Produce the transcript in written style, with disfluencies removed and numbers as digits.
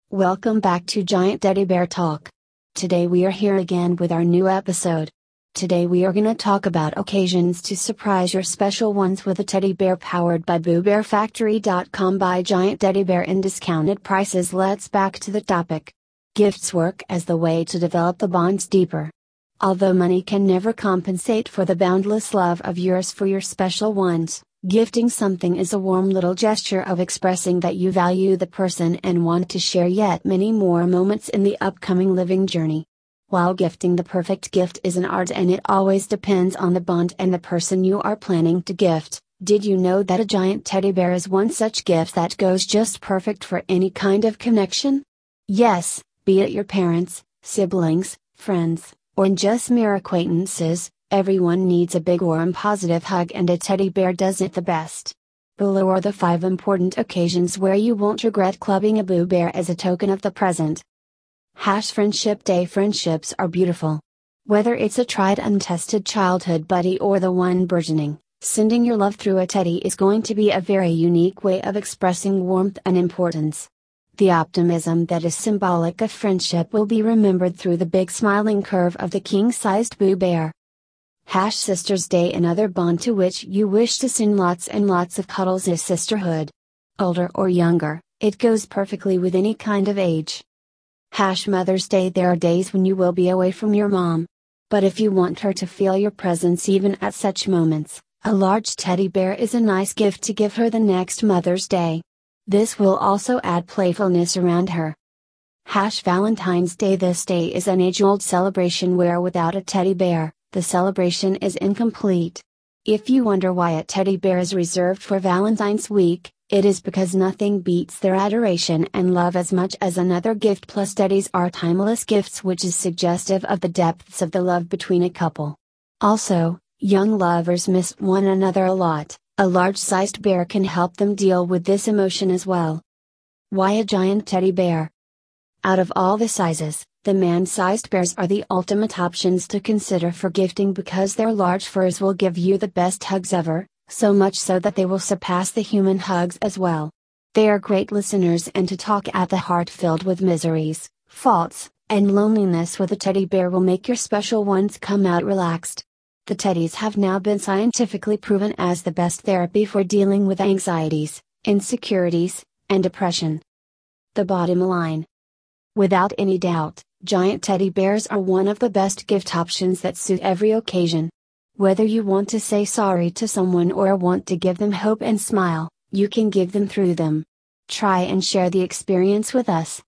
Welcome back to Giant Teddy Bear Talk. Today we are here again with our new episode. Today we are gonna talk about occasions to surprise your special ones with a teddy bear powered by BooBearFactory.com by Giant Teddy Bear in discounted prices. Let's back to the topic. Gifts work as the way to develop the bonds deeper. Although money can never compensate for the boundless love of yours for your special ones, gifting something is a warm little gesture of expressing that you value the person and want to share yet many more moments in the upcoming living journey. While gifting the perfect gift is an art and it always depends on the bond and the person you are planning to gift, did you know that a giant teddy bear is one such gift that goes just perfect for any kind of connection? Yes, be it your parents, siblings, friends, or just mere acquaintances. Everyone needs a big warm positive hug, and a teddy bear does it the best. Below are the 5 important occasions where you won't regret clubbing a Boo Bear as a token of the present. Friendship Day. Friendships are beautiful. Whether it's a tried and tested childhood buddy or the one burgeoning, sending your love through a teddy is going to be a very unique way of expressing warmth and importance. The optimism that is symbolic of friendship will be remembered through the big smiling curve of the king-sized Boo Bear. Sisters Day. Another bond to which you wish to send lots and lots of cuddles is sisterhood. Older or younger, it goes perfectly with any kind of age. Mother's Day. There are days when you will be away from your mom. But if you want her to feel your presence even at such moments, a large teddy bear is a nice gift to give her the next Mother's Day. This will also add playfulness around her. Valentine's Day. This day is an age-old celebration where without a teddy bear, the celebration is incomplete. If you wonder why a teddy bear is reserved for Valentine's week, it is because nothing beats their adoration and love as much as another gift. Plus, teddies are timeless gifts, which is suggestive of the depths of the love between a couple. Also, young lovers miss one another a lot. A large-sized bear can help them deal with this emotion as well. Why a giant teddy bear? Out of all the sizes, the man-sized bears are the ultimate options to consider for gifting because their large furs will give you the best hugs ever, so much so that they will surpass the human hugs as well. They are great listeners, and to talk at the heart filled with miseries, faults, and loneliness with a teddy bear will make your special ones come out relaxed. The teddies have now been scientifically proven as the best therapy for dealing with anxieties, insecurities, and depression. The bottom line. Without any doubt, giant teddy bears are one of the best gift options that suit every occasion. Whether you want to say sorry to someone or want to give them hope and smile, you can give them through them. Try and share the experience with us.